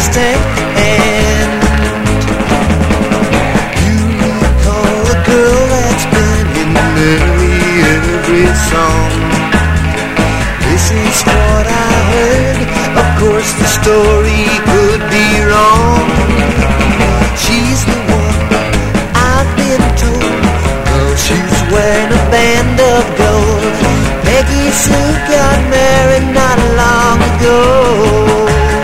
distant hand. You recall a girl that's been in nearly every song. This is what I heard. Of course the story could be wrong. She's the one I've been told. Well, she's wearing a band of gold. Peggy Sue got married not long ago.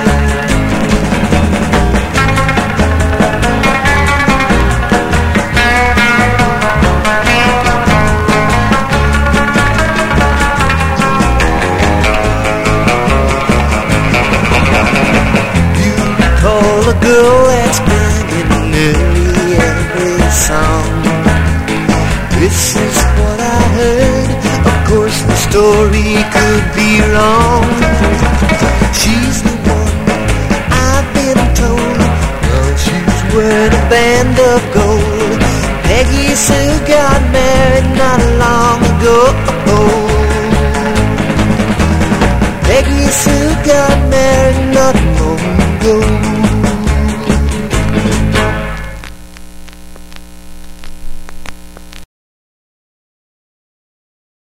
A girl that's been in nearly every song. This is what I heard. Of course the story could be wrong. She's the one I've been told. Well, she's wearing a band of gold. Peggy Sue got married not long ago.